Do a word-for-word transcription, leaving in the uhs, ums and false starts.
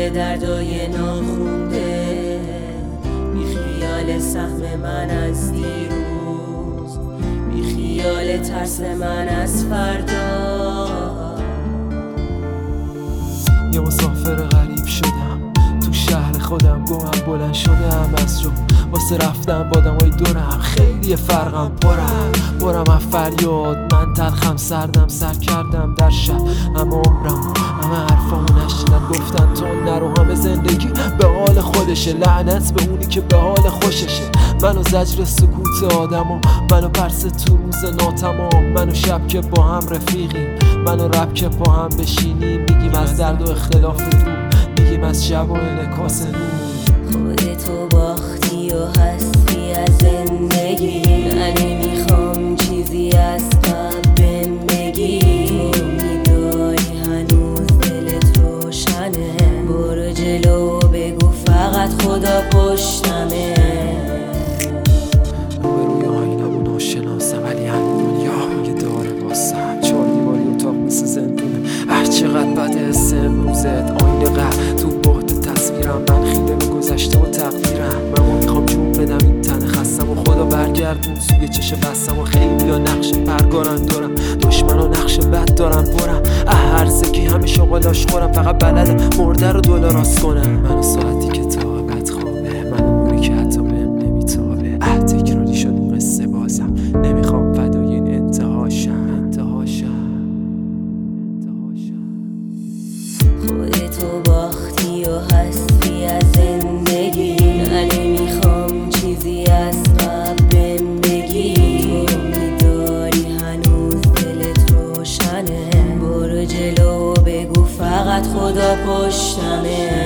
خیال دردای ناخونده، بی خیال سهم من از دیروز، بی خیال ترس من از فردا. یه مسافر غریب شدم تو شهر خودم، گمم بلند شدم از جو واسه رفتم با آدمای دورم. خیلی فرقم پرم پرم از فریاد، من تلخم سردم سر کردم در شب. اما عمرم همه حرفامو نشیدن، گفتن تو نرو، همه زندگی به حال خودشه. لعنت به اونی که به حال خوششه. منو زجر سکوت آدما، منو پرس تو روز ناتمام، منو شب که با هم رفیقیم، منو رب که با هم بشینیم. میگیم از درد و اختلاف دور، میگیم از شب و انعکاس نور. خودتو باختی و هستی از زندگی، من نمیخوام چیزی از قبل بهم بگی. تو میداری هنوز دلت روشنه، برو جلو بگو فقط خدا پشتمه. روبروی آینمو ناشناسم ولی همین دنیا یه داره واسم. چهار دیواری اتاق مثل زندونه، هر چقدر بده حس امروزت. آینه قهر تو بعد تصویرم، من خیره به گذشته و تقدیرم. من میخوام جون بدم این تن خستم و خدا برگردون سوی چش بستم. و خیلی ها نقش پرگارن دارم، دشمن و نقش بد دارم برم. هر زکی همه شغلاش خورم، فقط بلده مرده رو دلاراست کنم. منو ساعتی که طاقت خوابه، منو نوری که حتی بهم نمیتابه. اه تکراری شد اون قصه بازم، نمیخوام فدای این انتهاشم انتهاشم انتهاشم. خودتو باختی و هستی از زندگی، من نمیخوام چیزی از قبل بهم بگی. تو میداری هنوز دلت روشنه، برو جلو بگو فقط خدا پشتمه.